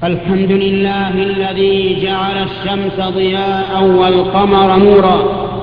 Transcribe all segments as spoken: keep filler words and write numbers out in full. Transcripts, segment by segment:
الحمد لله الذي جعل الشمس ضياء والقمر نورا،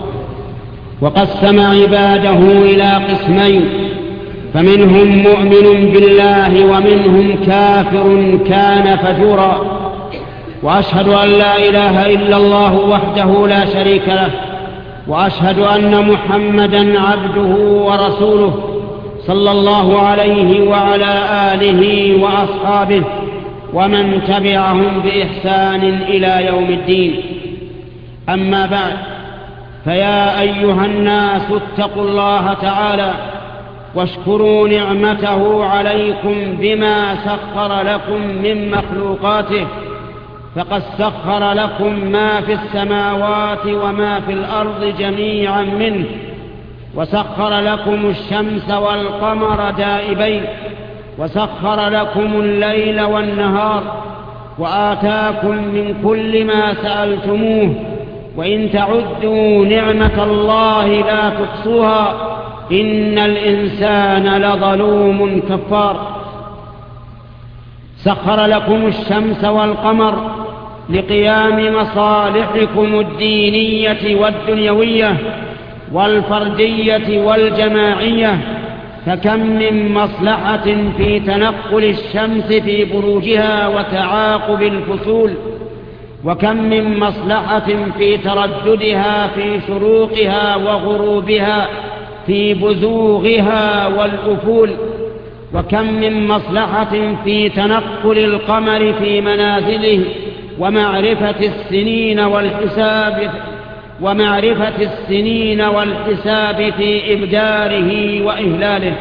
وقسم عباده إلى قسمين، فمنهم مؤمن بالله ومنهم كافر كان فجورا. وأشهد أن لا إله إلا الله وحده لا شريك له، وأشهد أن محمدًا عبده ورسوله صلى الله عليه وعلى آله وأصحابه ومن تبعهم بإحسان إلى يوم الدين. أما بعد، فيا أيها الناس اتقوا الله تعالى واشكروا نعمته عليكم بما سخر لكم من مخلوقاته، فقد سخر لكم ما في السماوات وما في الأرض جميعا منه، وسخر لكم الشمس والقمر دائبين، وسخر لكم الليل والنهار، وآتاكم من كل ما سألتموه، وإن تعدوا نعمة الله لا تحصوها، إن الإنسان لظلوم كفار. سخر لكم الشمس والقمر لقيام مصالحكم الدينية والدنيوية والفردية والجماعية، فكم من مصلحة في تنقل الشمس في بروجها وتعاقب الفصول، وكم من مصلحة في ترددها في شروقها وغروبها في بزوغها والأفول، وكم من مصلحة في تنقل القمر في منازله ومعرفة السنين والحساب ومعرفة السنين والحساب في إبداره وإهلاله.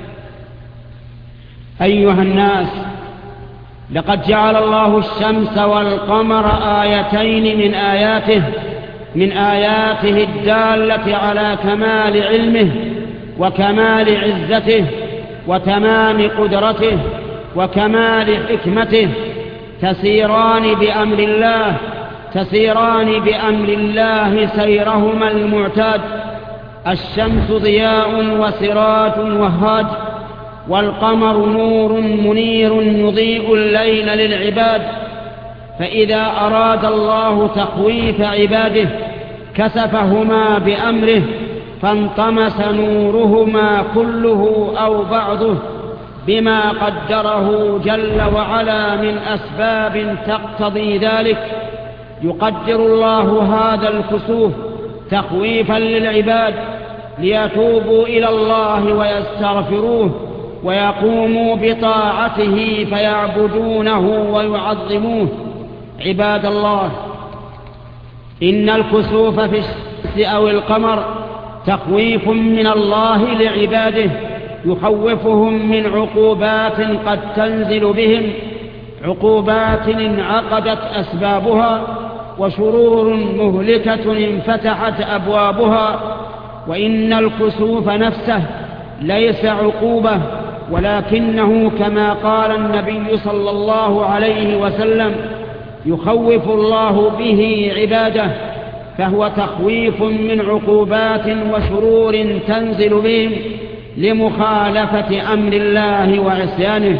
أيها الناس، لقد جعل الله الشمس والقمر آيتين من آياته من آياته الدالة على كمال علمه وكمال عزته وتمام قدرته وكمال حكمته، تسيران بأمر الله تسيران بأمر الله سيرهما المعتاد. الشمس ضياء وسراج وهاج، والقمر نور منير يضيء الليل للعباد. فإذا أراد الله تخويف عباده كسفهما بأمره، فانطمس نورهما كله أو بعضه بما قدره جل وعلا من أسباب تقتضي ذلك. يقدر الله هذا الكسوف تخويفا للعباد ليتوبوا إلى الله ويستغفروه ويقوموا بطاعته فيعبدونه ويعظموه. عباد الله، إن الكسوف في الشمس أو القمر تخويف من الله لعباده، يخوفهم من عقوبات قد تنزل بهم، عقوبات انعقدت أسبابها، وشرور مهلكة انفتحت أبوابها. وإن الكسوف نفسه ليس عقوبة، ولكنه كما قال النبي صلى الله عليه وسلم: يخوف الله به عباده، فهو تخويف من عقوبات وشرور تنزل بهم لمخالفة أمر الله وعصيانه.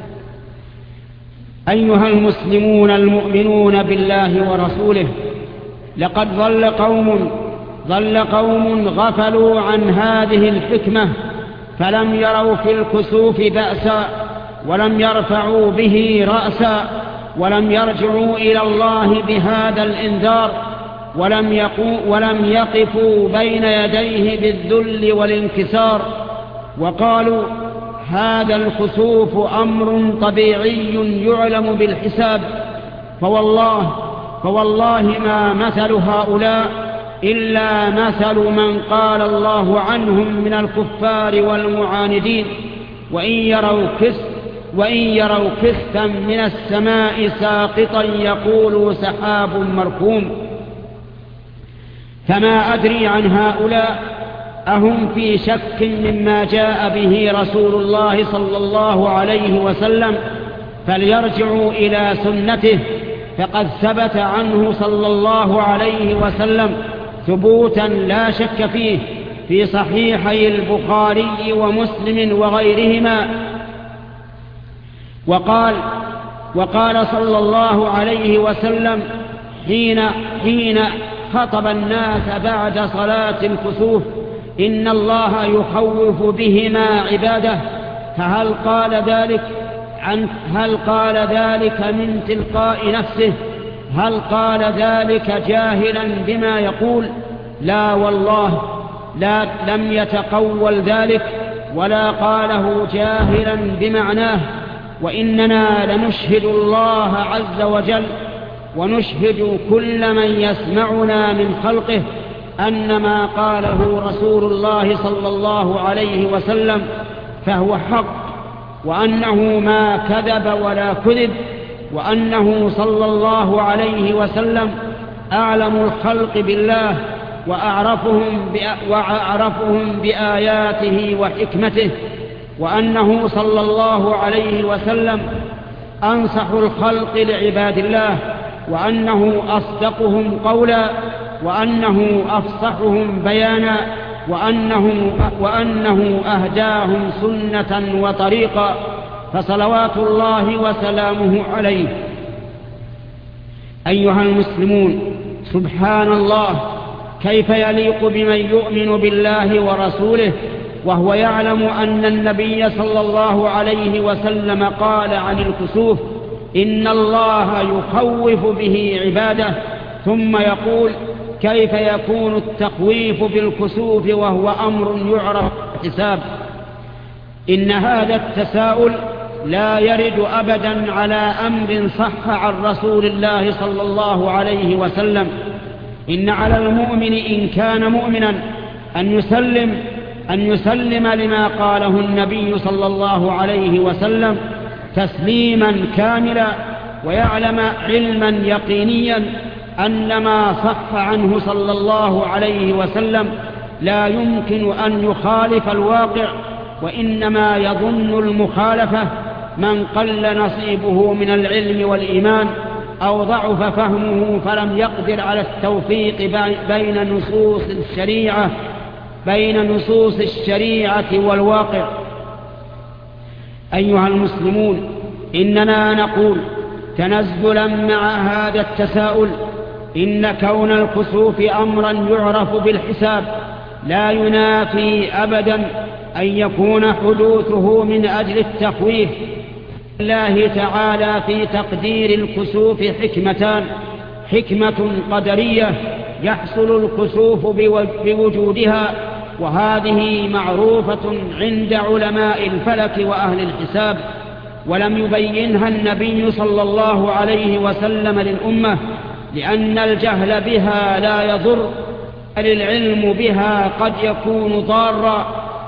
أيها المسلمون المؤمنون بالله ورسوله، لقد ظل قوم ظل قوم غفلوا عن هذه الحكمة، فلم يروا في الكسوف بأسا، ولم يرفعوا به رأسا، ولم يرجعوا إلى الله بهذا الإنذار، ولم, يقو ولم يقفوا بين يديه بالذل والانكسار، وقالوا: هذا الكسوف أمر طبيعي يعلم بالحساب. فوالله فوالله ما مثل هؤلاء إلا مثل من قال الله عنهم من الكفار والمعاندين: وإن يروا كسف وإن يروا كسفا من السماء ساقطا يقولوا سحاب مركوم. فما أدري عن هؤلاء أهم في شك مما جاء به رسول الله صلى الله عليه وسلم، فليرجعوا إلى سنته، فقد ثبت عنه صلى الله عليه وسلم ثبوتا لا شك فيه في صحيحي البخاري ومسلم وغيرهما، وقال: وقال صلى الله عليه وسلم حين, حين خطب الناس بعد صلاة الكسوف: إن الله يخوف بهما عباده. فهل قال ذلك عن هل قال ذلك من تلقاء نفسه؟ هل قال ذلك جاهلا بما يقول؟ لا والله، لا لم يتقول ذلك ولا قاله جاهلا بمعناه. وإننا لنشهد الله عز وجل ونشهد كل من يسمعنا من خلقه أن ما قاله رسول الله صلى الله عليه وسلم فهو حق، وأنه ما كذب ولا كذب، وأنه صلى الله عليه وسلم أعلم الخلق بالله وأعرفهم, وأعرفهم بآياته وحكمته، وأنه صلى الله عليه وسلم أنصح الخلق لعباد الله، وأنه أصدقهم قولا، وأنه أفصحهم بيانا، وأنه, وأنه أهداهم سنة وطريقا، فصلوات الله وسلامه عليه. أيها المسلمون، سبحان الله، كيف يليق بمن يؤمن بالله ورسوله وهو يعلم أن النبي صلى الله عليه وسلم قال عن الكسوف: إن الله يخوف به عباده، ثم يقول: كيف يكون التخويف بالكسوف وهو أمر يعرف حساب؟ إن هذا التساؤل لا يرد أبدا على أمر صح عن رسول الله صلى الله عليه وسلم. إن على المؤمن إن كان مؤمنا أن يسلم أن يسلم لما قاله النبي صلى الله عليه وسلم تسليما كاملا، ويعلم علما يقينيا أن ما صح عنه صلى الله عليه وسلم لا يمكن أن يخالف الواقع، وإنما يظن المخالفة من قل نصيبه من العلم والإيمان أو ضعف فهمه فلم يقدر على التوفيق بين نصوص الشريعة بين نصوص الشريعة والواقع. أيها المسلمون، إننا نقول تنزلا مع هذا التساؤل: إن كون الكسوف أمرا يعرف بالحساب لا ينافي أبدا أن يكون حدوثه من أجل التخويف. الله تعالى في تقدير الكسوف حكمتان: حكمة قدرية يحصل الكسوف بوجودها، وهذه معروفة عند علماء الفلك وأهل الحساب، ولم يبينها النبي صلى الله عليه وسلم للأمة، لأن الجهل بها لا يضر، بل العلم بها قد يكون ضارا.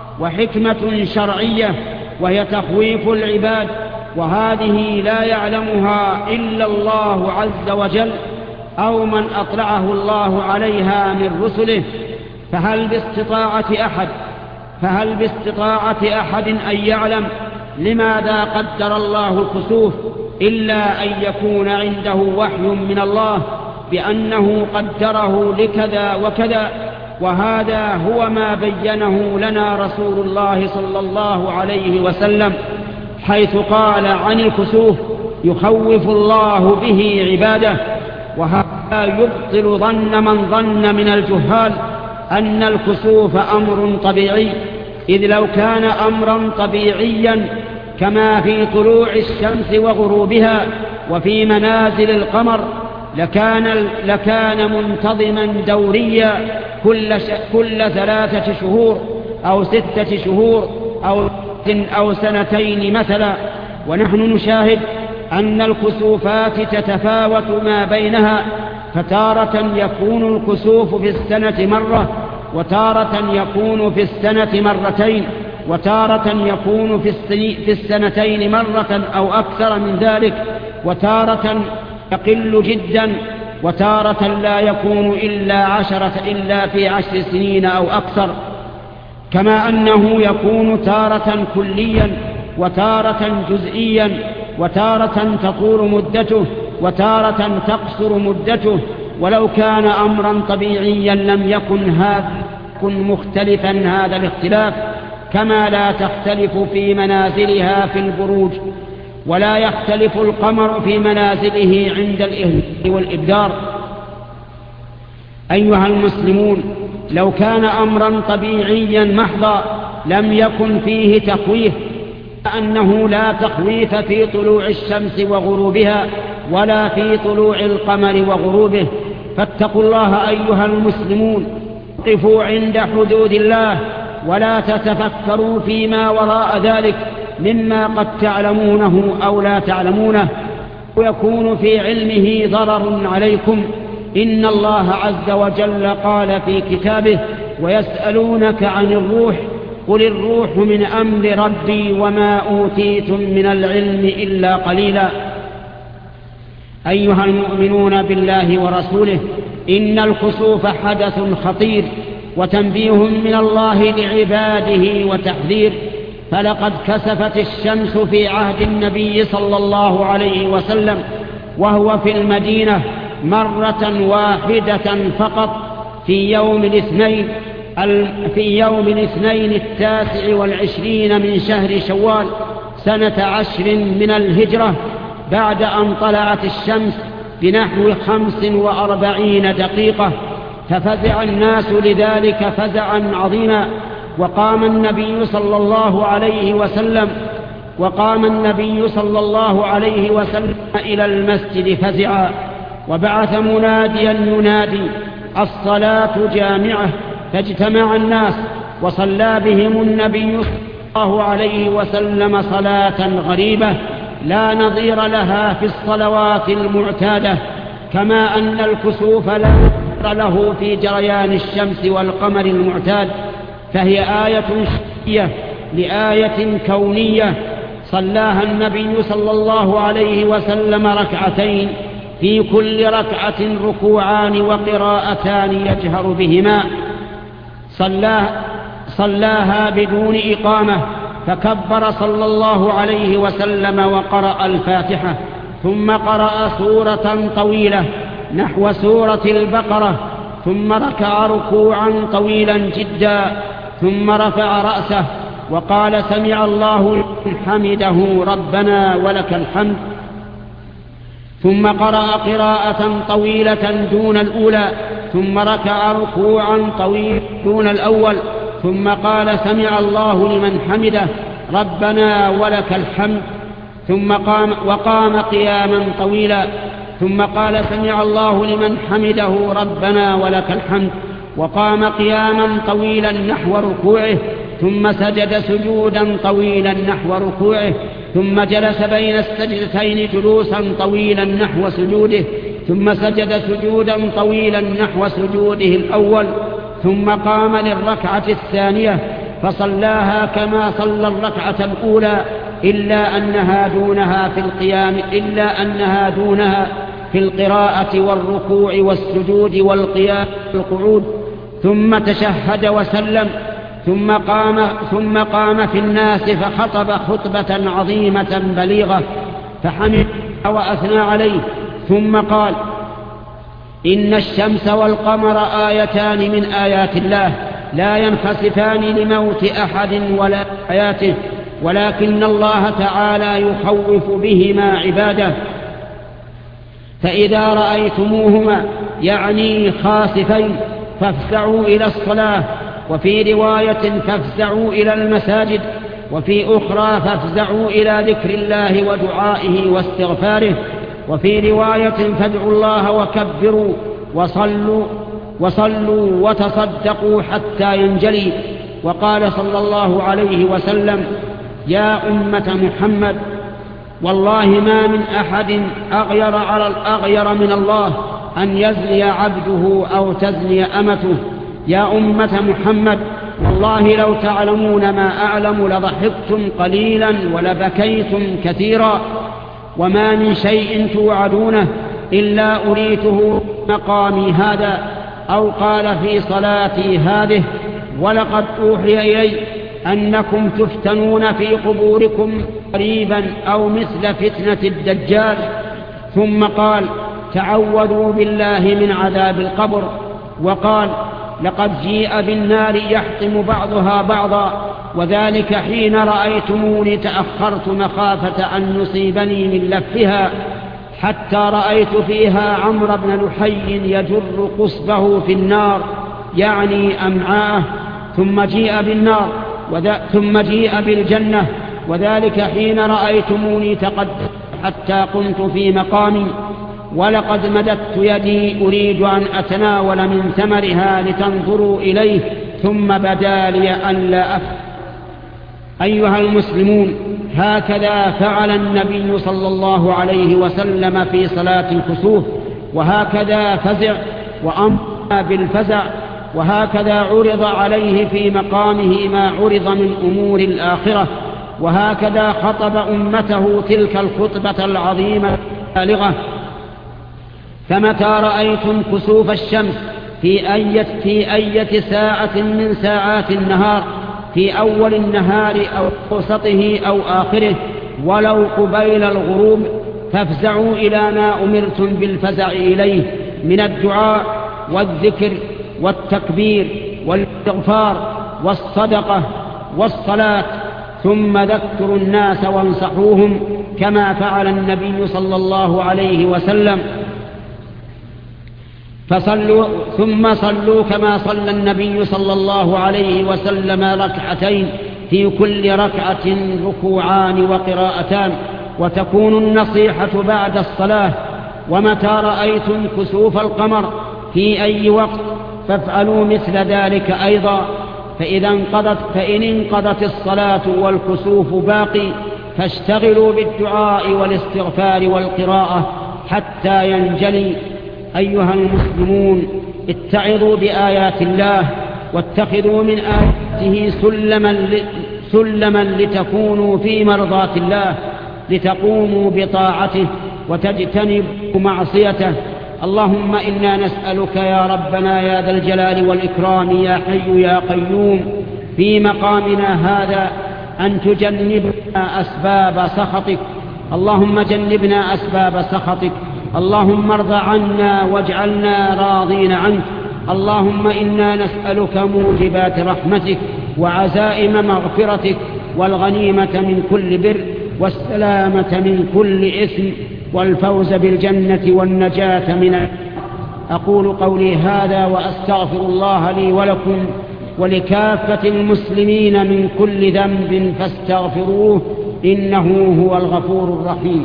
وحكمة شرعية وهي تخويف العباد، وهذه لا يعلمها إلا الله عز وجل أو من أطلعه الله عليها من رسله. فهل باستطاعة أحد فهل باستطاعة أحد أن يعلم لماذا قدر الله الكسوف إلا أن يكون عنده وحي من الله بأنه قدره لكذا وكذا؟ وهذا هو ما بينه لنا رسول الله صلى الله عليه وسلم، حيث قال عن الكسوف: يخوف الله به عباده. وهذا يبطل ظن من ظن من الجهال أن الكسوف أمر طبيعي، إذ لو كان أمرا طبيعيا كما في طلوع الشمس وغروبها وفي منازل القمر لكان, لكان منتظما دوريا كل, كل ثلاثة شهور أو ستة شهور أو, أو سنتين مثلا. ونحن نشاهد أن الكسوفات تتفاوت ما بينها، فتارة يكون الكسوف في السنة مرة، وتارة يكون في السنة مرتين، وتارة يكون في السنتين مرة أو أكثر من ذلك، وتارة يقل جدا، وتارة لا يكون إلا عشرة إلا في عشر سنين أو أكثر. كما أنه يكون تارة كليا وتارة جزئيا، وتارة تطول مدته وتارة تقصر مدته. ولو كان أمرا طبيعيا لم يكن هذا مختلفا هذا الاختلاف، كما لا تختلف في منازلها في البروج ولا يختلف القمر في منازله عند الإهلال والإبدار. أيها المسلمون، لو كان أمرا طبيعيا محضا لم يكن فيه تخويف، أنه لا تخويف في طلوع الشمس وغروبها ولا في طلوع القمر وغروبه. فاتقوا الله أيها المسلمون، قفوا عند حدود الله ولا تتفكروا فيما وراء ذلك مما قد تعلمونه أو لا تعلمونه ويكون في علمه ضرر عليكم. إن الله عز وجل قال في كتابه: ويسألونك عن الروح قل الروح من أمر ربي وما أوتيتم من العلم إلا قليلا. أيها المؤمنون بالله ورسوله، إن الكسوف حدث خطير وتنبيه من الله لعباده وتحذير. فلقد كسفت الشمس في عهد النبي صلى الله عليه وسلم وهو في المدينة مرة واحدة فقط في يوم الاثنين في يوم الاثنين التاسع والعشرين من شهر شوال سنة عشر من الهجرة، بعد أن طلعت الشمس بنحو خمس وأربعين دقيقة، ففزع الناس لذلك فزعا عظيما. وقام النبي صلى الله عليه وسلم وقام النبي صلى الله عليه وسلم إلى المسجد فزعا، وبعث مناديا ينادي: الصلاة جامعة. فاجتمع الناس وصلى بهم النبي صلى الله عليه وسلم صلاة غريبة لا نظير لها في الصلوات المعتادة، كما أن الكسوف لا نظير له في جريان الشمس والقمر المعتاد، فهي آية شرعية لآية كونية صلاها النبي صلى الله عليه وسلم ركعتين، في كل ركعة ركوعان وقراءتان يجهر بهما. صلاها, صلاها بدون إقامة، فكبر صلى الله عليه وسلم وقرأ الفاتحة، ثم قرأ سورة طويلة نحو سورة البقرة، ثم ركع ركوعا طويلا جدا، ثم رفع رأسه وقال: سمع الله لمن حمده ربنا ولك الحمد، ثم قرأ قراءة طويلة دون الأولى، ثم ركع ركوعا طويلا دون الأول، ثم قال: سمع الله لمن حمده ربنا ولك الحمد، ثم قام وقام قياما طويلا، ثم قال: سمع الله لمن حمده ربنا ولك الحمد، وقام قياما طويلا نحو ركوعه، ثم سجد سجودا طويلا نحو ركوعه، ثم جلس بين السجدتين جلوسا طويلا نحو سجوده، ثم سجد سجودا طويلا نحو سجوده الأول، ثم قام للركعة الثانية فصلاها كما صلى الركعة الأولى، إلا أنها دونها في القيام إلا أنها دونها في القراءة والركوع والسجود والقيام والقعود، ثم تشهد وسلم، ثم قام ثم قام في الناس فخطب خطبة عظيمة بليغة فحمد وأثنى عليه، ثم قال: إن الشمس والقمر آيتان من آيات الله لا ينخسفان لموت أحد ولا حياته، ولكن الله تعالى يخوف بهما عباده، فإذا رأيتموهما يعني خاسفين فافزعوا إلى الصلاة، وفي رواية فافزعوا إلى المساجد، وفي أخرى فافزعوا إلى ذكر الله ودعائه واستغفاره، وفي رواية فادعوا الله وكبروا وصلوا وصلوا وتصدقوا حتى ينجلي. وقال صلى الله عليه وسلم: يا أمة محمد، والله ما من أحد أغير على الأغير من الله أن يزني عبده أو تزني أمته. يا أمة محمد، والله لو تعلمون ما أعلم لضحكتم قليلا ولبكيتم كثيرا، وما من شيء توعدونه إلا أريته مقامي هذا، أو قال في صلاتي هذه. ولقد أوحي إلي أنكم تفتنون في قبوركم قريبا أو مثل فتنة الدجال. ثم قال: تعوذوا بالله من عذاب القبر. وقال: لقد جيء بالنار يحطم بعضها بعضا، وذلك حين رأيتموني تأخرت مخافة أن يصيبني من لفها، حتى رأيت فيها عمرو بن لحي يجر قصبه في النار، يعني أمعاءه، ثم جيء بالنار ثم جيء بالجنة، وذلك حين رأيتموني تقدم حتى قمت في مقامي، ولقد مددت يدي أريد أن أتناول من ثمرها لتنظروا إليه، ثم بدا لي أن لا أفعل. أيها المسلمون، هكذا فعل النبي صلى الله عليه وسلم في صلاة الكسوف، وهكذا فزع وأمر بالفزع، وهكذا عرض عليه في مقامه ما عرض من أمور الآخرة، وهكذا خطب أمته تلك الخطبة العظيمة البالغة. فمتى رأيتم كسوف الشمس في أي في أي ساعة من ساعات النهار، في أول النهار أو وسطه أو آخره، ولو قبيل الغروب، فافزعوا إلى ما أمرتم بالفزع إليه من الدعاء والذكر والتكبير والاستغفار والصدقة والصلاة، ثم ذكروا الناس وانصحوهم كما فعل النبي صلى الله عليه وسلم. فصلوا ثم صلوا كما صلى النبي صلى الله عليه وسلم ركعتين، في كل ركعة ركوعان وقراءتان، وتكون النصيحة بعد الصلاة. ومتى رأيتم كسوف القمر في أي وقت فافعلوا مثل ذلك أيضا، فإذا انقضت فإن انقضت الصلاة والكسوف باقي، فاشتغلوا بالدعاء والاستغفار والقراءة حتى ينجلي. أيها المسلمون، اتعظوا بآيات الله، واتخذوا من آياته سلما, سلما لتكونوا في مرضاة الله، لتقوموا بطاعته وتجتنبوا معصيته. اللهم إنا نسألك يا ربنا يا ذا الجلال والإكرام يا حي يا قيوم في مقامنا هذا أن تجنبنا أسباب سخطك. اللهم جنبنا أسباب سخطك. اللهم ارض عنا واجعلنا راضين عنك. اللهم إنا نسألك موجبات رحمتك وعزائم مغفرتك والغنيمة من كل بر والسلامة من كل إثم والفوز بالجنة والنجاة من. أقول قولي هذا وأستغفر الله لي ولكم ولكافة المسلمين من كل ذنب فاستغفروه إنه هو الغفور الرحيم.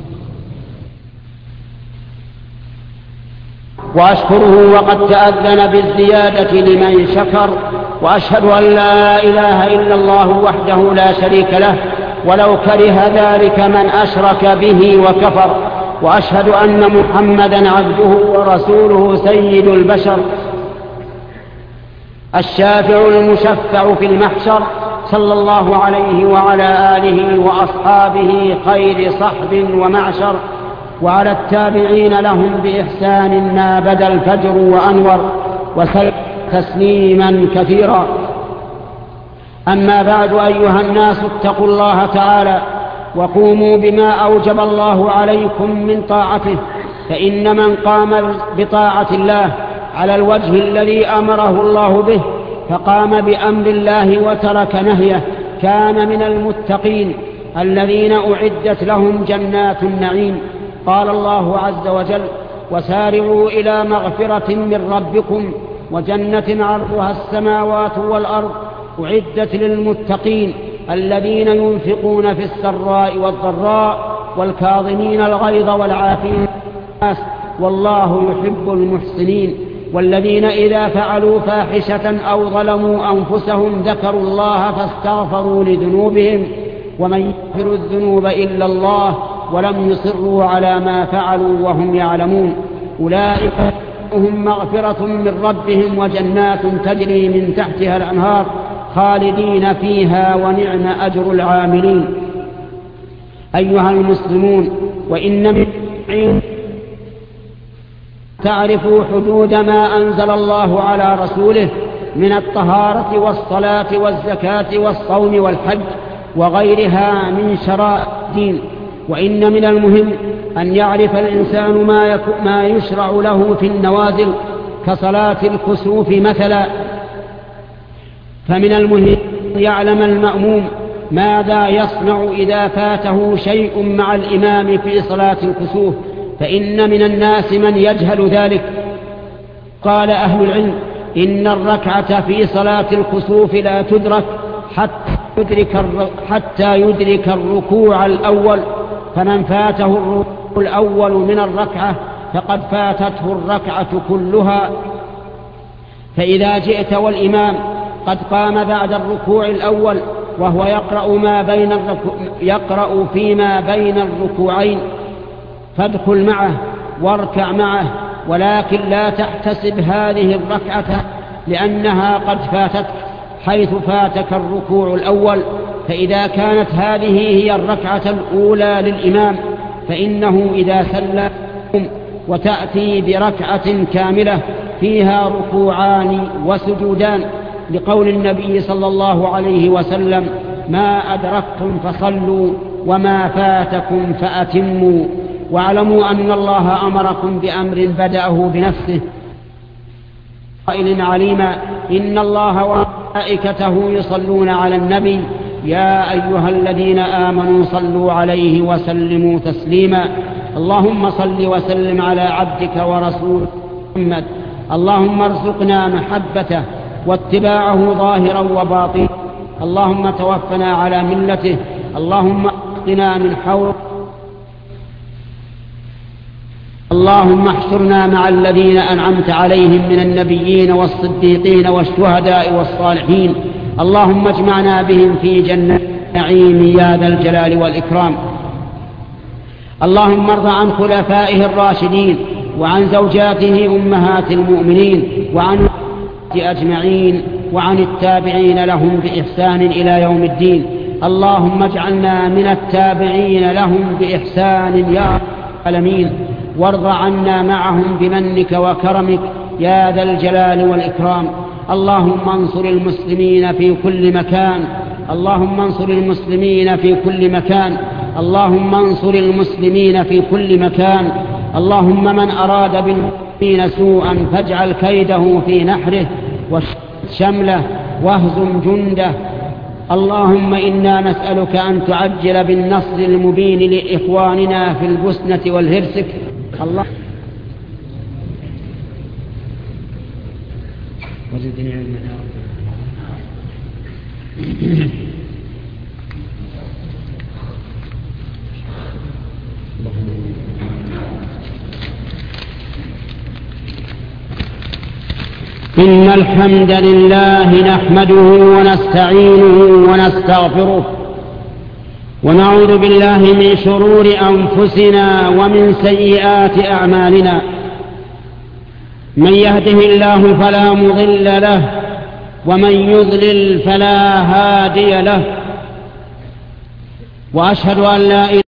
وأشكره وقد تأذن بالزيادة لمن شكر، وأشهد أن لا إله إلا الله وحده لا شريك له ولو كره ذلك من أشرك به وكفر، وأشهد أن محمدا عبده ورسوله سيد البشر الشافع المشفع في المحشر، صلى الله عليه وعلى آله وأصحابه خير صحب ومعشر، وعلى التابعين لهم بإحسان ما بدا الفجر وأنور، وسلم تسليما كثيرا. أما بعد، أيها الناس، اتقوا الله تعالى وقوموا بما أوجب الله عليكم من طاعته، فإن من قام بطاعة الله على الوجه الذي أمره الله به، فقام بأمر الله وترك نهيه، كان من المتقين الذين أعدت لهم جنات النعيم. قال الله عز وجل: وسارعوا إلى مغفرة من ربكم وجنة عرضها السماوات والأرض أعدت للمتقين الذين ينفقون في السراء والضراء والكاظمين الغيظ والعافين الناس والله يحب المحسنين. والذين إذا فعلوا فاحشة أو ظلموا أنفسهم ذكروا الله فاستغفروا لذنوبهم ومن يغفر الذنوب إلا الله ولم يصروا على ما فعلوا وهم يعلمون أولئك هم مغفرة من ربهم وجنات تجري من تحتها الأنهار خالدين فيها ونعم أجر العاملين. أيها المسلمون، وإن من تعرفوا حدود ما أنزل الله على رسوله من الطهارة والصلاة والزكاة والصوم والحج وغيرها من شرائع الدين. وإن من المهم أن يعرف الإنسان ما, ما يشرع له في النوازل كصلاة الكسوف مثلا. فمن المهم يعلم المأموم ماذا يصنع إذا فاته شيء مع الإمام في صلاة الكسوف، فإن من الناس من يجهل ذلك. قال أهل العلم إن الركعة في صلاة الكسوف لا تدرك حتى يدرك, حتى يدرك الركوع الأول، فمن فاته الركوع الأول من الركعة فقد فاتته الركعة كلها. فإذا جئت والإمام قد قام بعد الركوع الأول وهو يقرأ, ما بين الركوع يقرأ فيما بين الركوعين، فادخل معه واركع معه، ولكن لا تحتسب هذه الركعة لأنها قد فاتتك حيث فاتك الركوع الأول. فإذا كانت هذه هي الركعة الأولى للإمام فإنه إذا سلم وتأتي بركعة كاملة فيها ركوعان وسجودان، لقول النبي صلى الله عليه وسلم: ما أدركتم فصلوا وما فاتكم فأتموا. واعلموا أن الله أمركم بأمر بدأه بنفسه قائل عليما: إن الله وملائكته يصلون على النبي يا أيها الذين آمنوا صلوا عليه وسلموا تسليما. اللهم صل وسلم على عبدك ورسولك محمد. اللهم ارزقنا محبته واتباعه ظاهرا وباطنا. اللهم توفنا على ملته. اللهم اقنا من حولك. اللهم احشرنا مع الذين أنعمت عليهم من النبيين والصديقين والشهداء والصالحين. اللهم اجمعنا بهم في جنة النعيم يا ذا الجلال والإكرام. اللهم ارض عن خلفائه الراشدين وعن زوجاته أمهات المؤمنين وعن أجمعين وعن التابعين لهم بإحسان إلى يوم الدين. اللهم اجعلنا من التابعين لهم بإحسان يا رب العالمين، وارض عنا معهم بمنك وكرمك يا ذا الجلال والإكرام. اللهم انصر المسلمين في كل مكان. اللهم انصر المسلمين في كل مكان. اللهم انصر المسلمين في كل مكان. اللهم من أراد بالمسلمين سوءا فاجعل كيده في نحره وشمله واهزم جنده. اللهم إنا نسألك أن تعجل بالنصر المبين لإخواننا في البوسنة والهرسك. الله وزدني علما يا رب. إن الحمد لله نحمده ونستعينه ونستغفره ونعوذ بالله من شرور أنفسنا ومن سيئات أعمالنا. من يهده الله فلا مضل له ومن يضلل فلا هادي له. وأشهد أن لا إله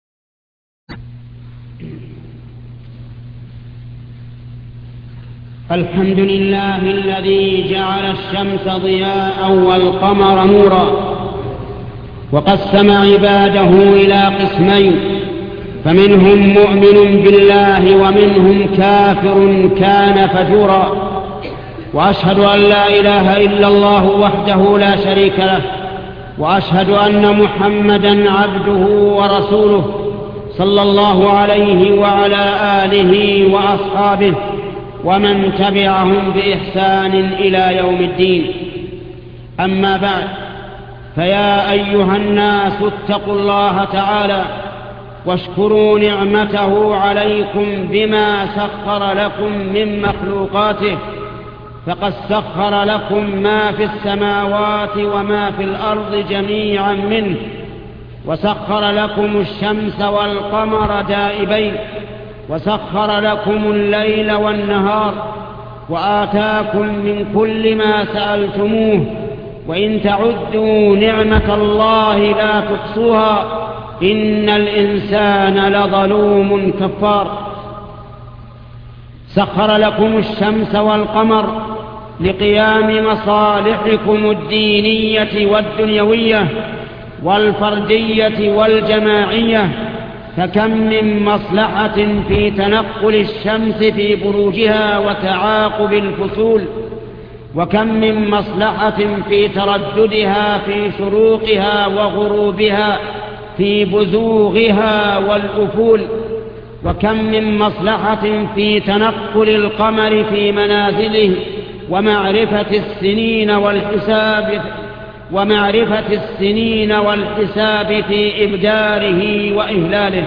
الحمد لله الذي جعل الشمس ضياء والقمر نورا، وقسم عباده إلى قسمين، فمنهم مؤمن بالله ومنهم كافر كان فجورا. وأشهد أن لا إله إلا الله وحده لا شريك له، وأشهد أن محمدا عبده ورسوله صلى الله عليه وعلى آله وأصحابه ومن تبعهم بإحسان إلى يوم الدين. أما بعد، فيا أيها الناس اتقوا الله تعالى واشكروا نعمته عليكم بما سخر لكم من مخلوقاته. فقد سخر لكم ما في السماوات وما في الأرض جميعا منه، وسخر لكم الشمس والقمر دائبين، وسخر لكم الليل والنهار، وآتاكم من كل ما سألتموه، وإن تعدوا نعمة الله لا تحصوها، إن الإنسان لظلوم كفار. سخر لكم الشمس والقمر لقيام مصالحكم الدينية والدنيوية والفردية والجماعية، فكم من مصلحة في تنقل الشمس في بروجها وتعاقب الفصول، وكم من مصلحة في ترددها في شروقها وغروبها في بزوغها والأفول، وكم من مصلحة في تنقل القمر في منازله ومعرفة السنين والحساب ومعرفة السنين والحساب في إبداره وإهلاله.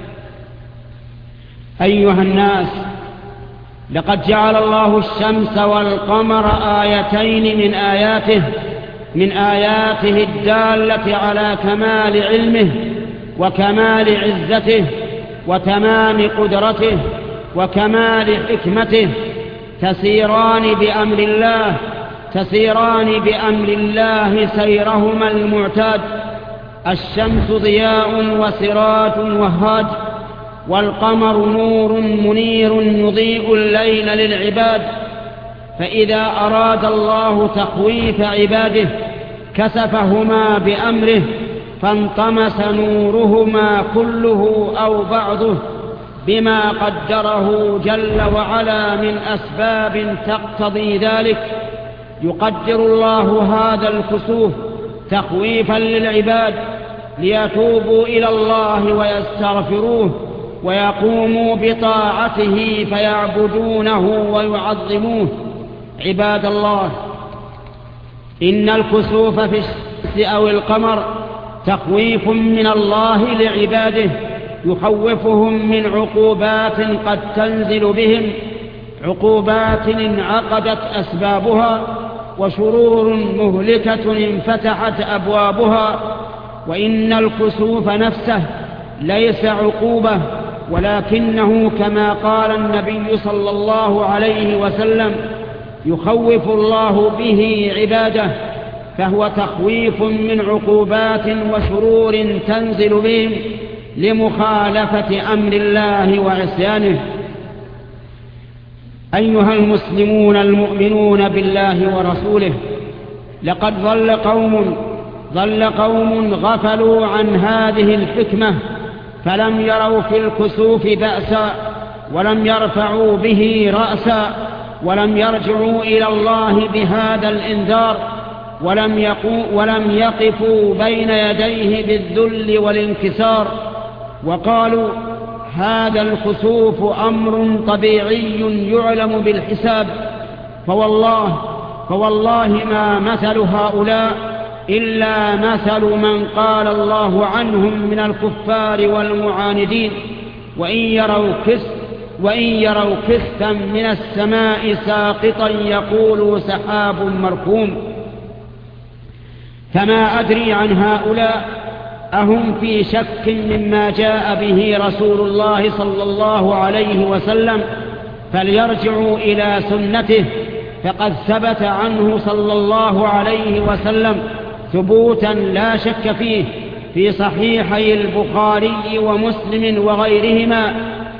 أيها الناس، لقد جعل الله الشمس والقمر آيتين من آياته من آياته الدالة على كمال علمه وكمال عزته وتمام قدرته وكمال حكمته، تسيران بأمر الله تسيران بأمر الله سيرهما المعتاد. الشمس ضياء وسراج وهاج، والقمر نور منير يضيء الليل للعباد. فإذا أراد الله تخويف عباده كسفهما بأمره، فانطمس نورهما كله أو بعضه بما قدره جل وعلا من أسباب تقتضي ذلك. يقدر الله هذا الكسوف تخويفا للعباد ليتوبوا إلى الله ويستغفروه ويقوموا بطاعته فيعبدونه ويعظموه. عباد الله، إن الكسوف في الشمس أو القمر تخويف من الله لعباده، يخوفهم من عقوبات قد تنزل بهم، عقوبات انعقدت أسبابها، وشرور مهلكة انفتحت أبوابها. وإن الكسوف نفسه ليس عقوبة، ولكنه كما قال النبي صلى الله عليه وسلم: يخوف الله به عباده، فهو تخويف من عقوبات وشرور تنزل بهم لمخالفة أمر الله وعصيانه. أيها المسلمون المؤمنون بالله ورسوله، لقد ضل قوم ضل قوم غفلوا عن هذه الحكمة، فلم يروا في الكسوف بأسا، ولم يرفعوا به رأسا، ولم يرجعوا إلى الله بهذا الإنذار، ولم, يقو ولم يقفوا بين يديه بالذل والانكسار، وقالوا: هذا الكسوف أمر طبيعي يعلم بالحساب. فوالله فوالله ما مثل هؤلاء إلا مثل من قال الله عنهم من الكفار والمعاندين: وإن يروا كسف وإن يروا كسفا من السماء ساقطا يقولوا سحاب مركوم. فما أدري عن هؤلاء أهم في شك مما جاء به رسول الله صلى الله عليه وسلم، فليرجعوا إلى سنته، فقد ثبت عنه صلى الله عليه وسلم ثبوتا لا شك فيه في صحيحي البخاري ومسلم وغيرهما.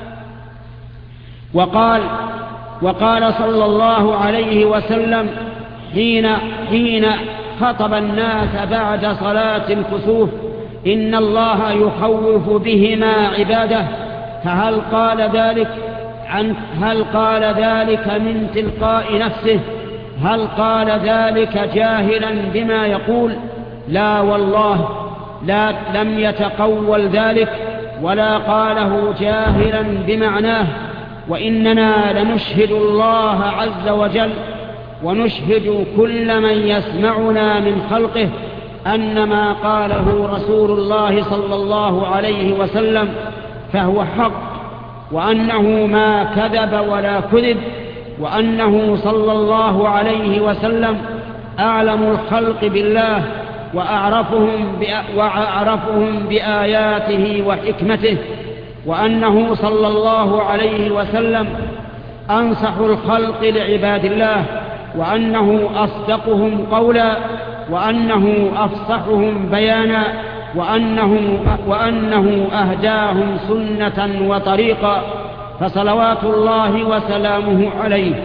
وقال وقال صلى الله عليه وسلم حين حين خطب الناس بعد صلاة الكسوف: إن الله يخوف بهما عباده. فهل قال ذلك عن هل قال ذلك من تلقاء نفسه؟ هل قال ذلك جاهلا بما يقول؟ لا والله، لا لم يتقول ذلك ولا قاله جاهلا بمعناه. وإننا لنشهد الله عز وجل ونشهد كل من يسمعنا من خلقه أن ما قاله رسول الله صلى الله عليه وسلم فهو حق، وأنه ما كذب ولا كذب، وأنه صلى الله عليه وسلم أعلم الخلق بالله وأعرفهم, وأعرفهم بآياته وحكمته، وأنه صلى الله عليه وسلم أنصح الخلق لعباد الله، وأنه أصدقهم قولا، وأنه أفصحهم بيانا، وأنه, وأنه أهداهم سنة وطريقا، فصلوات الله وسلامه عليه.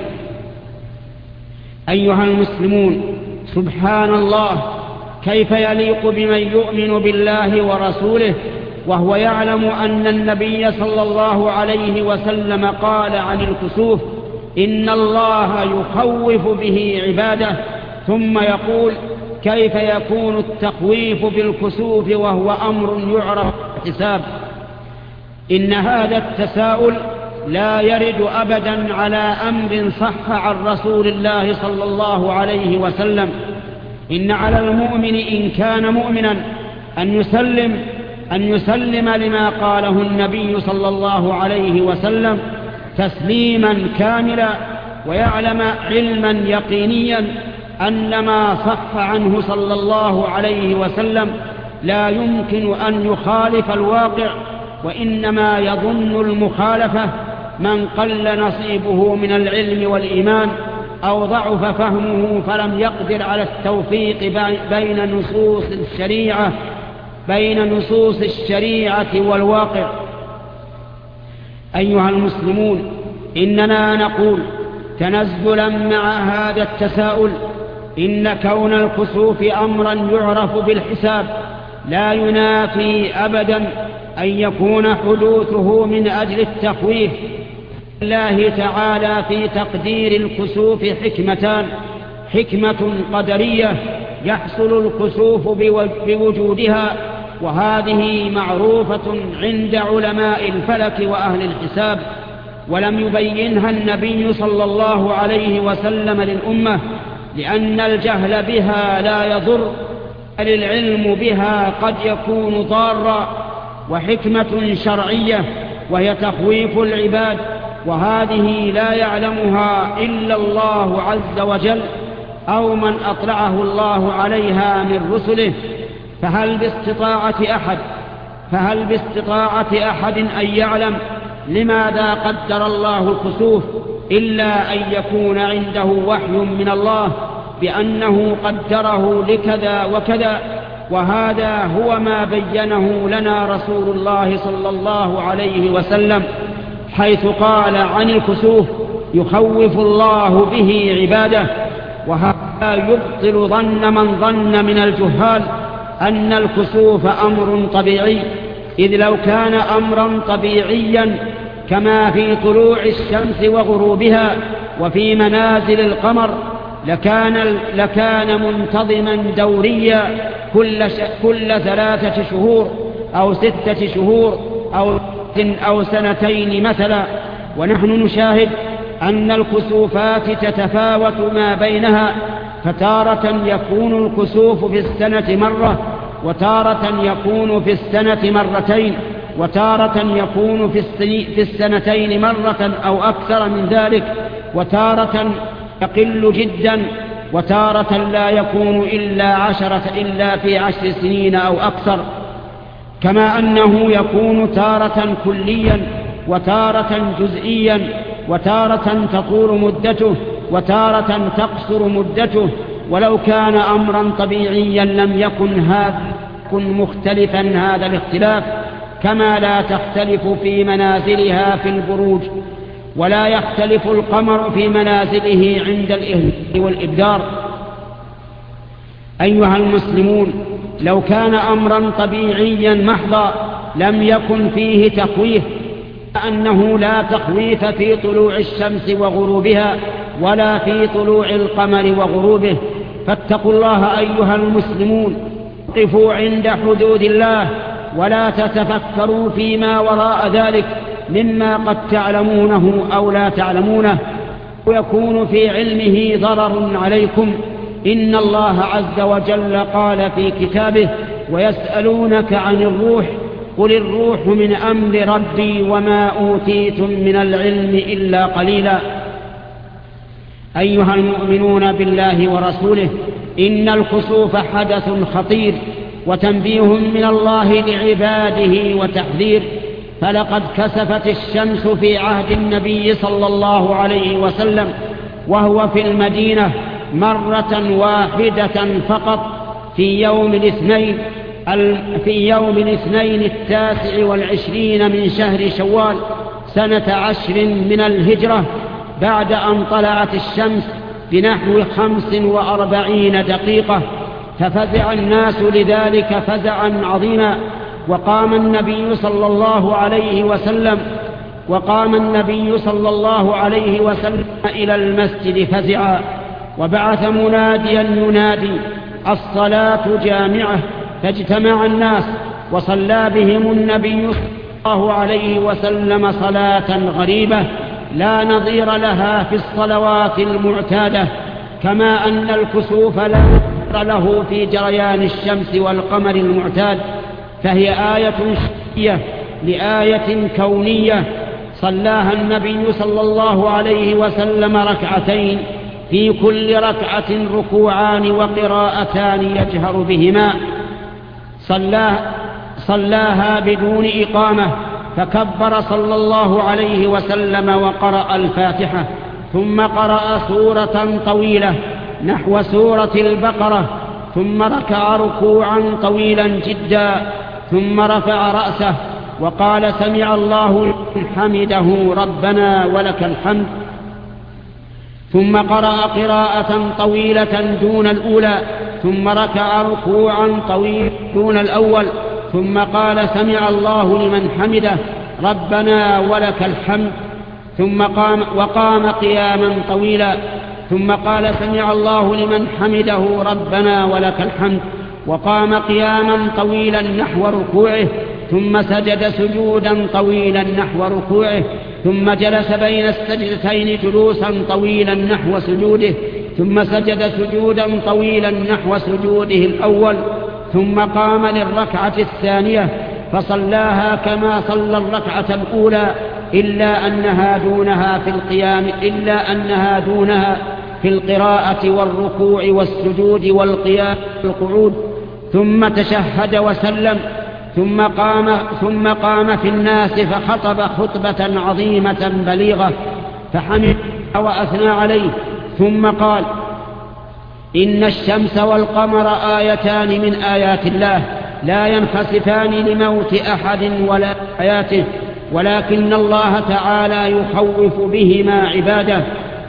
أيها المسلمون، سبحان الله، كيف يليق بمن يؤمن بالله ورسوله وهو يعلم أن النبي صلى الله عليه وسلم قال عن الكسوف: إن الله يخوف به عباده، ثم يقول: كيف يكون التخويف بالكسوف وهو أمر يعرف حساب؟ إن هذا التساؤل لا يرد أبدا على أمر صح عن رسول الله صلى الله عليه وسلم. إن على المؤمن إن كان مؤمنا أن يسلم أن يسلم لما قاله النبي صلى الله عليه وسلم تسليما كاملا، ويعلم علما يقينيا أن ما صح عنه صلى الله عليه وسلم لا يمكن أن يخالف الواقع، وإنما يظن المخالفة من قل نصيبه من العلم والإيمان أو ضعف فهمه فلم يقدر على التوفيق بين نصوص الشريعة بين نصوص الشريعة والواقع. أيها المسلمون، إننا نقول تنزلا مع هذا التساؤل إن كون الكسوف أمرا يعرف بالحساب لا ينافي أبدا أن يكون حدوثه من أجل التخويف. الله تعالى في تقدير الكسوف حكمتان: حكمة قدرية يحصل الكسوف بوجودها، وهذه معروفة عند علماء الفلك وأهل الحساب، ولم يبينها النبي صلى الله عليه وسلم للأمة، لأن الجهل بها لا يضر، بل العلم بها قد يكون ضارا. وحكمة شرعية وهي تخويف العباد، وهذه لا يعلمها إلا الله عز وجل أو من أطلعه الله عليها من رسله. فهل باستطاعة أحد فهل باستطاعة أحد أن يعلم لماذا قدر الله الكسوف إلا أن يكون عنده وحي من الله بأنه قدره لكذا وكذا؟ وهذا هو ما بينه لنا رسول الله صلى الله عليه وسلم، حيث قال عن الكسوف: يخوف الله به عباده. وهذا يبطل ظن من ظن من الجهال أن الكسوف أمر طبيعي، إذ لو كان أمرا طبيعيا كما في طلوع الشمس وغروبها وفي منازل القمر لكان, لكان منتظما دوريا كل, ش... كل ثلاثة شهور أو ستة شهور أو, أو سنتين مثلا. ونحن نشاهد أن الكسوفات تتفاوت ما بينها، فتارة يكون الكسوف في السنة مرة، وتارة يكون في السنة مرتين، وتارة يكون في, في السنتين مرة أو أكثر من ذلك، وتارة يقل جدا، وتارة لا يكون إلا عشرة إلا في عشر سنين أو أكثر. كما أنه يكون تارة كليا وتارة جزئيا، وتارة تطول مدته وتارة تقصر مدته. ولو كان أمرا طبيعيا لم يكن هذا يكن مختلفا هذا الاختلاف، كما لا تختلف في منازلها في البروج، ولا يختلف القمر في منازله عند الإهلال والإبدار. أيها المسلمون، لو كان أمرا طبيعيا محضا لم يكن فيه تخويف، أنه لا تخويف في طلوع الشمس وغروبها ولا في طلوع القمر وغروبه. فاتقوا الله أيها المسلمون، قفوا عند حدود الله ولا تتفكروا فيما وراء ذلك مما قد تعلمونه أو لا تعلمونه ويكون في علمه ضرر عليكم. إن الله عز وجل قال في كتابه: ويسألونك عن الروح قل الروح من أمر ربي وما أوتيتم من العلم إلا قليلا. أيها المؤمنون بالله ورسوله، إن الكسوف حدث خطير وتنبيه من الله لعباده وتحذير. فلقد كسفت الشمس في عهد النبي صلى الله عليه وسلم وهو في المدينة مرة واحدة فقط في يوم الاثنين في يوم الاثنين التاسع والعشرين من شهر شوال سنة عشر من الهجرة، بعد أن طلعت الشمس بنحو خمس وأربعين دقيقة. ففزع الناس لذلك فزعا عظيما، وقام النبي صلى الله عليه وسلم وقام النبي صلى الله عليه وسلم إلى المسجد فزعا، وبعث مناديا ينادي: الصلاة جامعة، فاجتمع الناس، وصلى بهم النبي صلى الله عليه وسلم صلاة غريبة لا نظير لها في الصلوات المعتادة، كما أن الكسوف لا نظير له في جريان الشمس والقمر المعتاد، فهي آية شرعية لآية كونية صلاها النبي صلى الله عليه وسلم ركعتين، في كل ركعة ركوعان وقراءتان يجهر بهما. صلاها, صلاها بدون إقامة، فكبر صلى الله عليه وسلم وقرأ الفاتحة، ثم قرأ سورة طويلة نحو سورة البقرة، ثم ركع ركوعا طويلا جدا، ثم رفع رأسه وقال: سمع الله لمن حمده ربنا ولك الحمد، ثم قرأ قراءة طويلة دون الأولى، ثم ركع ركوعا طويلا دون الأول، ثم قال: سمع الله لمن حمده ربنا ولك الحمد، ثم قام وقام قياما طويلا، ثم قال: سمع الله لمن حمده ربنا ولك الحمد، وقام قياما طويلا نحو ركوعه، ثم سجد سجودا طويلا نحو ركوعه، ثم جلس بين السجدتين جلوسا طويلا نحو سجوده، ثم سجد سجودا طويلا نحو سجوده الأول، ثم قام للركعة الثانية فصلاها كما صلى الركعة الأولى، إلا أنها دونها في القيام إلا أنها دونها في القراءة والركوع والسجود والقيام والقعود، ثم تشهد وسلم، ثم قام ثم قام في الناس فخطب خطبة عظيمة بليغة فحمد وأثنى عليه، ثم قال: إن الشمس والقمر آيتان من آيات الله لا ينخسفان لموت أحد ولا حياته، ولكن الله تعالى يخوف بهما عباده،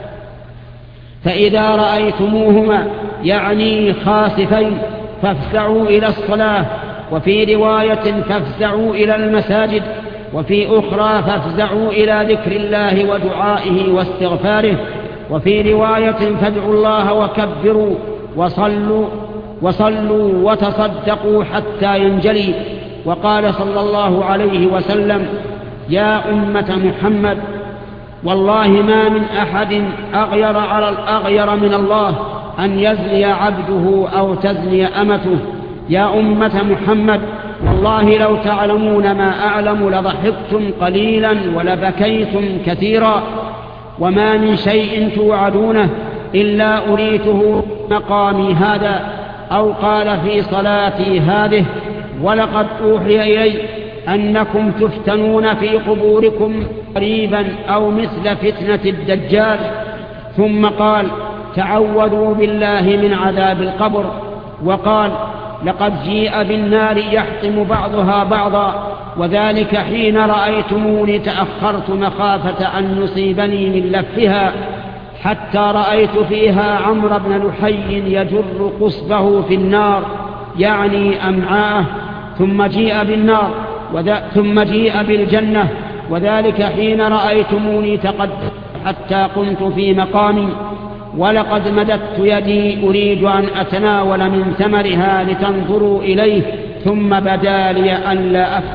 فإذا رأيتموهما يعني خاسفين فافزعوا إلى الصلاة، وفي رواية فافزعوا إلى المساجد، وفي أخرى فافزعوا إلى ذكر الله ودعائه واستغفاره، وفي رواية فادعوا الله وكبروا وصلوا وصلوا وتصدقوا حتى ينجلي. وقال صلى الله عليه وسلم: يا أمة محمد، والله ما من أحد أغير على الأغير من الله أن يزني عبده أو تزني أمته. يا أمة محمد، والله لو تعلمون ما أعلم لضحكتم قليلا ولبكيتم كثيرا، وما من شيء توعدونه إلا أريته مقامي هذا، أو قال في صلاتي هذه: ولقد أوحي إلي أنكم تفتنون في قبوركم قريبا أو مثل فتنة الدجال. ثم قال: تعوذوا بالله من عذاب القبر. وقال: لقد جيء بالنار يحطم بعضها بعضا، وذلك حين رأيتموني تأخرت مخافة أن يصيبني من لفها، حتى رأيت فيها عمرو بن لحي يجر قصبه في النار يعني أمعاءه، ثم جيء بالنار ثم جيء بالجنة، وذلك حين رأيتموني تقدم حتى قمت في مقامي، ولقد مددت يدي أريد أن أتناول من ثمرها لتنظروا إليه، ثم بدا لي أن لا أفعل.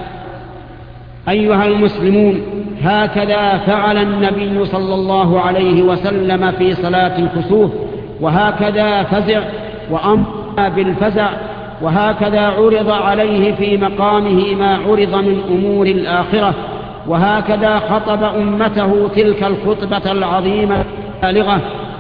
أيها المسلمون، هكذا فعل النبي صلى الله عليه وسلم في صلاة الكسوف، وهكذا فزع وأمر بالفزع، وهكذا عرض عليه في مقامه ما عرض من أمور الآخرة، وهكذا خطب أمته تلك الخطبة العظيمة البالغة.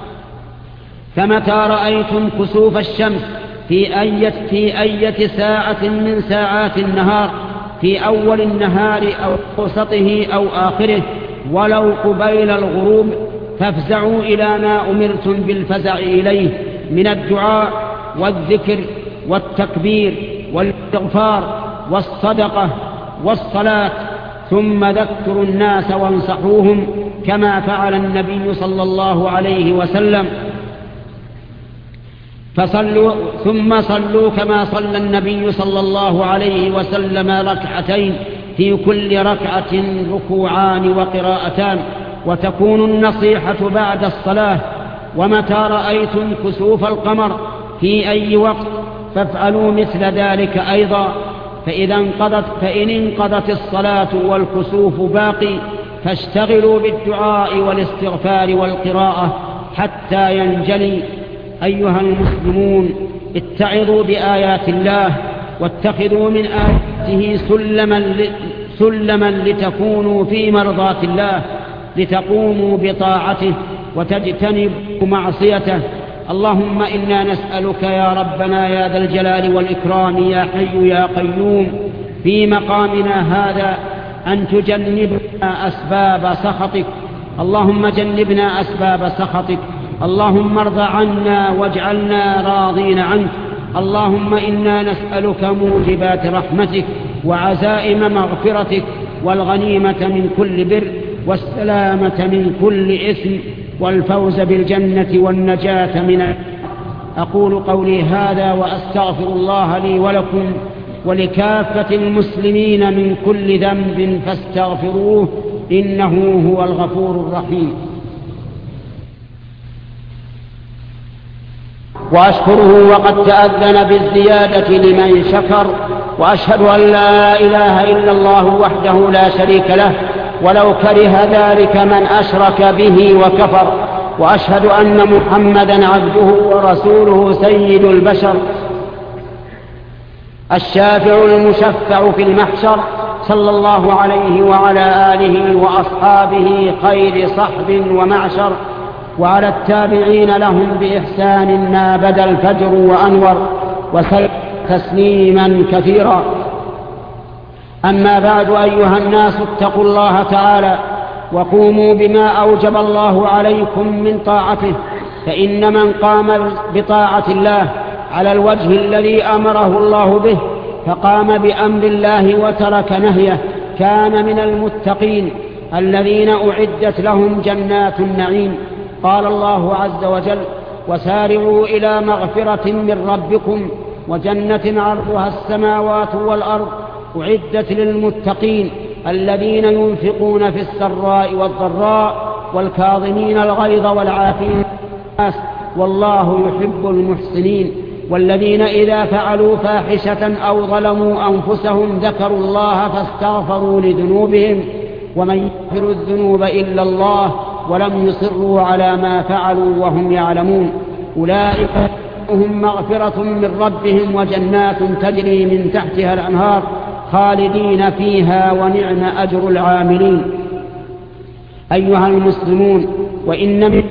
فمتى رأيتم كسوف الشمس في أي في أي ساعة من ساعات النهار، في أول النهار أو وسطه أو آخره، ولو قبيل الغروب، فافزعوا إلى ما أمرتم بالفزع إليه من الدعاء والذكر والتكبير والاستغفار والصدقة والصلاة، ثم ذكروا الناس وانصحوهم كما فعل النبي صلى الله عليه وسلم. فصلوا ثم صلوا كما صلى النبي صلى الله عليه وسلم ركعتين، في كل ركعة ركوعان وقراءتان. وتكون النصيحة بعد الصلاة: ومتى رأيتم كسوف القمر في أي وقت فافعلوا مثل ذلك أيضا، فإذا انقضت فإن انقضت الصلاة والكسوف باقي فاشتغلوا بالدعاء والاستغفار والقراءة حتى ينجلي. أيها المسلمون، اتعظوا بآيات الله واتخذوا من آياته سلما, سلما لتكونوا في مرضاة الله، لتقوموا بطاعته وتجتنبوا معصيته. اللهم إنا نسألك يا ربنا يا ذا الجلال والإكرام يا حي يا قيوم في مقامنا هذا أن تجنبنا أسباب سخطك. اللهم جنبنا أسباب سخطك. اللهم ارض عنا واجعلنا راضين عنك. اللهم إنا نسألك موجبات رحمتك وعزائم مغفرتك والغنيمة من كل بر والسلامة من كل إثم والفوز بالجنة والنجاة من. أقول قولي هذا وأستغفر الله لي ولكم ولكافة المسلمين من كل ذنب فاستغفروه إنه هو الغفور الرحيم. وأشكره وقد تأذن بالزيادة لمن شكر. وأشهد أن لا إله إلا الله وحده لا شريك له ولو كره ذلك من أشرك به وكفر. وأشهد أن محمدا عبده ورسوله سيد البشر الشافع المشفع في المحشر، صلى الله عليه وعلى آله وأصحابه خير صحب ومعشر، وعلى التابعين لهم بإحسان ما بدا الفجر وأنور، وسلم تسليما كثيرا. أما بعد، أيها الناس، اتقوا الله تعالى وقوموا بما أوجب الله عليكم من طاعته، فإن من قام بطاعة الله على الوجه الذي أمره الله به فقام بأمر الله وترك نهيه كان من المتقين الذين أعدت لهم جنات النعيم. قال الله عز وجل: وسارعوا إلى مغفرة من ربكم وجنة عرضها السماوات والأرض أعدت للمتقين الذين ينفقون في السراء والضراء والكاظمين الغيظ والعافين الناس والله يحب المحسنين. والذين إذا فعلوا فاحشة أو ظلموا أنفسهم ذكروا الله فاستغفروا لذنوبهم ومن يغفر الذنوب إلا الله ولم يصروا على ما فعلوا وهم يعلمون أولئك هم مغفرة من ربهم وجنات تجري من تحتها الأنهار خالدين فيها ونعم أجر العاملين. أيها المسلمون، وإن من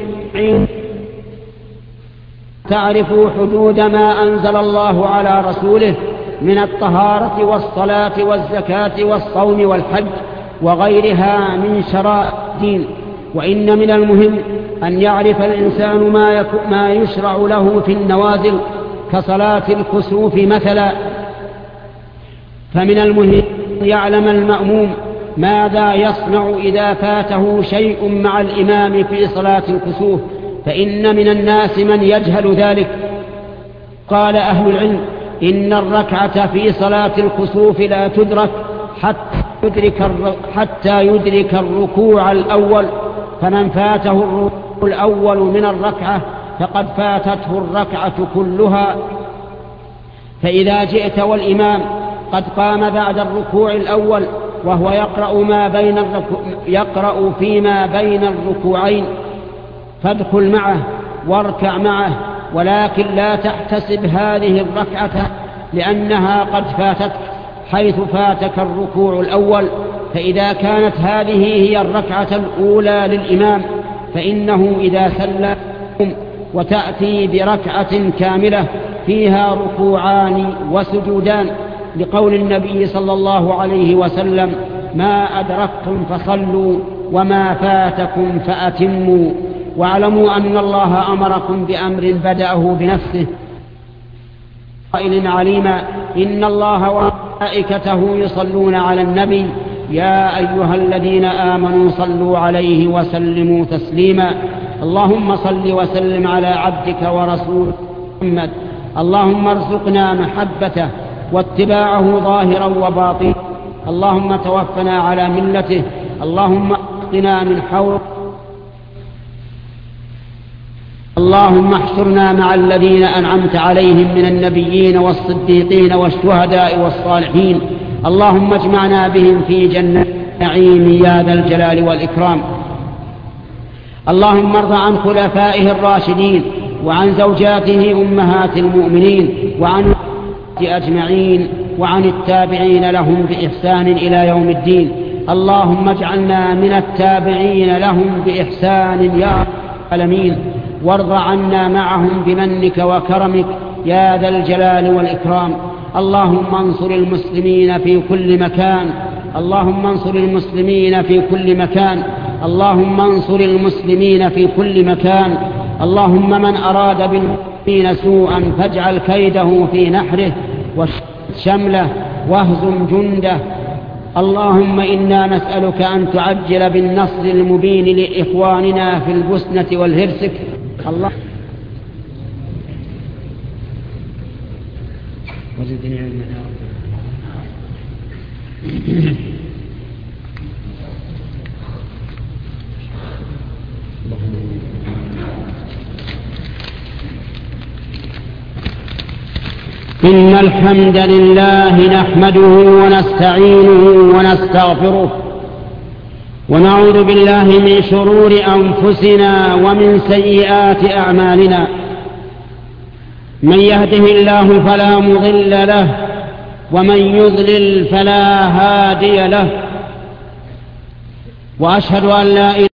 تعرفوا حدود ما أنزل الله على رسوله من الطهارة والصلاة والزكاة والصوم والحج وغيرها من شرائع الدين. وإن من المهم أن يعرف الإنسان ما, ما يشرع له في النوازل كصلاة الكسوف مثلا. فمن المهم أن يعلم المأموم ماذا يصنع إذا فاته شيء مع الإمام في صلاة الكسوف، فإن من الناس من يجهل ذلك. قال أهل العلم: إن الركعة في صلاة الكسوف لا تدرك حتى يدرك, حتى يدرك الركوع الأول، فمن فاته الركوع الأول من الركعة فقد فاتته الركعة كلها. فإذا جئت والإمام قد قام بعد الركوع الأول وهو يقرأ, ما بين الركوع يقرأ فيما بين الركوعين فادخل معه واركع معه، ولكن لا تحتسب هذه الركعة لأنها قد فاتتك حيث فاتك الركوع الأول. فإذا كانت هذه هي الركعة الأولى للإمام فإنه إذا سلم وتأتي بركعة كاملة فيها ركوعان وسجودان، لقول النبي صلى الله عليه وسلم: ما أدركتم فصلوا وما فاتكم فأتموا. واعلموا أن الله أمركم بأمر بدأه بنفسه قائل عليما: إن الله وملائكته يصلون على النبي يا أيها الذين آمنوا صلوا عليه وسلموا تسليما. اللهم صل وسلم على عبدك ورسولك محمد. اللهم ارزقنا محبته واتباعه ظاهرا وباطنا. اللهم توفنا على ملته. اللهم اقنا من حولك. اللهم احشرنا مع الذين أنعمت عليهم من النبيين والصديقين والشهداء والصالحين. اللهم اجمعنا بهم في جنة النعيم يا ذا الجلال والإكرام. اللهم ارض عن خلفائه الراشدين وعن زوجاته أمهات المؤمنين وعن أجمعين وعن التابعين لهم بإحسان إلى يوم الدين. اللهم اجعلنا من التابعين لهم بإحسان يا رب العالمين، وارض عنا معهم بمنك وكرمك يا ذا الجلال والإكرام. اللهم انصر المسلمين في كل مكان. اللهم انصر المسلمين في كل مكان. اللهم انصر المسلمين في كل مكان. اللهم من أراد بالمسلمين سوءا فاجعل كيده في نحره وشمله واهزم جنده. اللهم إنا نسألك أن تعجل بالنصر المبين لإخواننا في البوسنة والهرسك. الله وزدني علما يا رب. إن الحمد لله نحمده ونستعينه ونستغفره ونعوذ بالله من شرور أنفسنا ومن سيئات أعمالنا. من يهده الله فلا مضل له ومن يضلل فلا هادي له، وأشهد أن لا إله